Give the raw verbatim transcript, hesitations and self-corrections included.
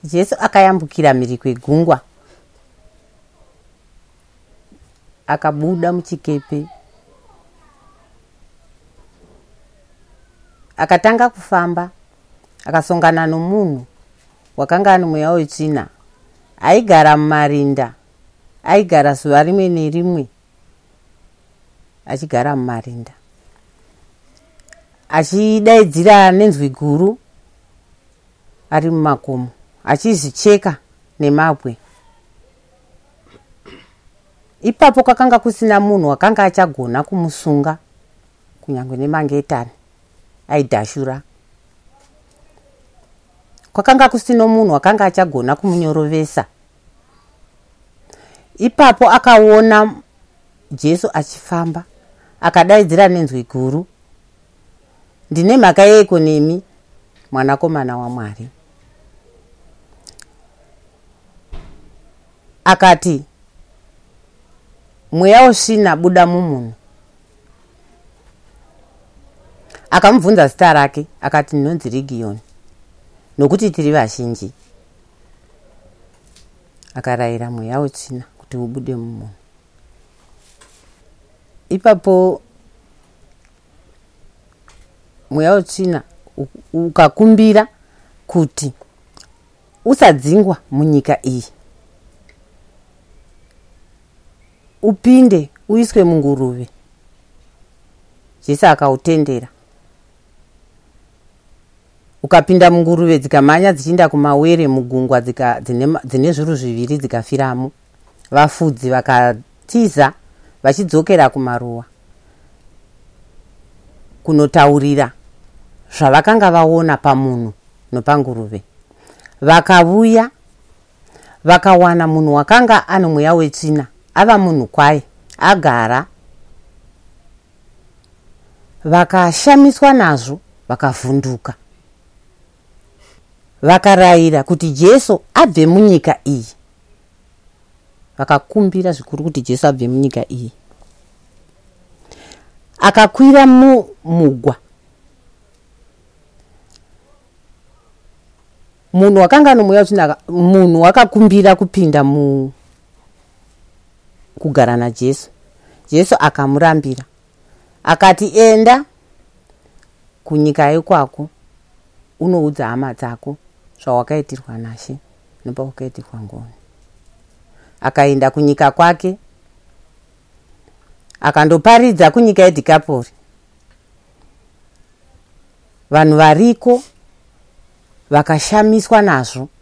Jesu akayambukira mhiri kwegungwa, akabuda muchikepe, akatanga kufamba, akasongana nomunhu wakanga ane mweya wetsvina, aigara mumarinda, aigara zuva rimwe nerimwe achigara mumarinda, achidaidzira nenzwi guru ari mumakomo, achizvicheka nemabwe. Ipapo kwakanga kusina munhu wakanga achagona kumusunga kunyange nemangetani aidhashura. Kwakanga kusina munhu wakanga achagona kumunyorovesa. Ipapo akaona Jesu achifamba, akadaidzira nenzwi guru, ndine mhaka yeiko nemi, mwanakomana waMwari? Akati, mweya wosvina buda mumunhu. Akamubvunza zita rake, akati ndinonzi Regioni, nokuti tiri vazhinji. Akarayira mweya wetsvina kuti ubude mumunhu. Ipapo mweya wetsvina ukakumbira kuti usadzingwa munyika iyi, upinde uiswe munguruve. Jesu akautendera. Ukapinda munguruve dzikamhanya dzichienda kumawere mugungwa, dzika dzine, dzine zviru zviviri dzikafiramo. Vafudzi vakatiza vachidzokera kumaruwa kunotaurira zvavakanga vaona pamunhu nopanguruve. Vakavuya vakawana munhu wakanga ane mweya wetsvina, ava munhu kwaye, agara. Vakashamiswa nazvo, vakavhunduka, vakarayira kuti Jesu abve munyika iyi. Vakakumbira zvikuru kuti Jesu abve munyika iyi. Akakwira mumugwa. Munhu wakanga nomweya wetsvina, munhu wakakumbira kupinda mu kugara naJesu. Jesu akamurambira, akati enda kunyika yekwako unoudza hama dzako zvawakaitirwa naShe nepawakaitirwa ngoni. Akaenda kunyika kwake, akandoparidza kunyika yeDhikapori. Vanhu variko vakashamiswa nazvo,